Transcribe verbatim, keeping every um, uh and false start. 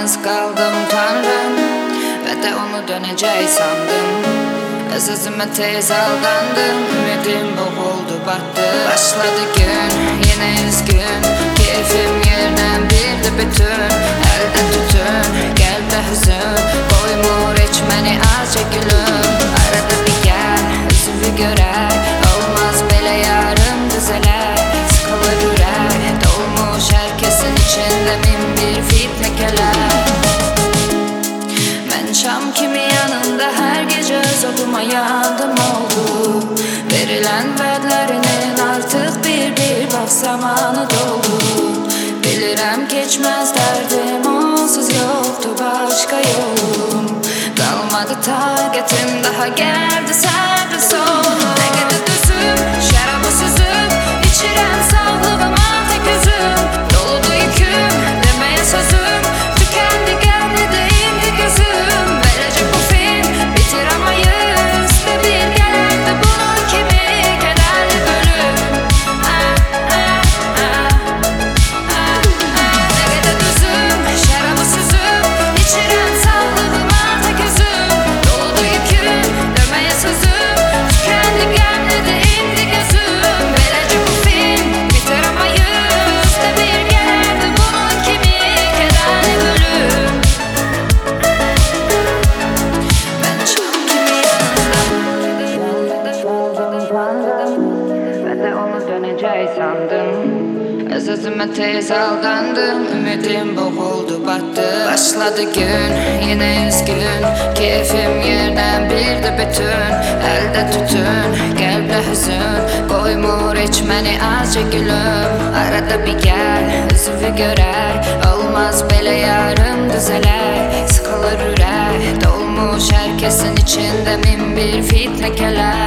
yalnız kaldım Tanrım, ve de onu döneceği sandım. Özüme tez aldandım, ümidim boğuldu battı. Başladı gün, yine üzgün, keyfim yerden bir de bütün. Elden tutun, gel de hüzün, koymur içmeni azca gülüm. Arada bir gel, üzümü görer, olmaz bele yarım düzeler. Sıkılır yürek, dolmuş herkesin içinde bin bir fitne keler. Ben şam kimi yanında her gece öz oduma yandım oldu. Verilen verlerinin artık bir bir bak zamanı doldu. Bilirim geçmez derdim, onsuz yoktu başka yolum. Kalmadı takatim, daha geldi sabrı sonu. Ne kadar düzüm, şarabı süzüm, içirem sağlığıma tek üzüm. Doludu yüküm, demeye sözüm, tükendi geldi deyim ki gözüm. Verecek bu film, bitiremeyiz de bir gelirdi bunun kimi kederli bölüm. Ah, ah, ah, ah, ah. Ne kadar düzüm, şarabı süzüm, içirem sağlığıma tek üzüm. Doludu yüküm, demeye sözüm, tükendi geldi deyim ki gözüm. Verecek bu film, bitiremeyiz de bir gelirdi bunun kimi kederli bölüm. Ben şam kimi yanında ve de onu döneceği sandım. Öz özüme tez aldandım, ümidim boğuldu battı. Başladı gün, yine üzgün, keyfim yerden bir de bütün. Elde tutun, kalpte hüzün, koymur içmeni azca gülüm. Arada bir gel, üzümü görer, olmaz bele yarım düzeler. Sıkılır yürek, dolmuş herkesin içinde bin bir fitne keler.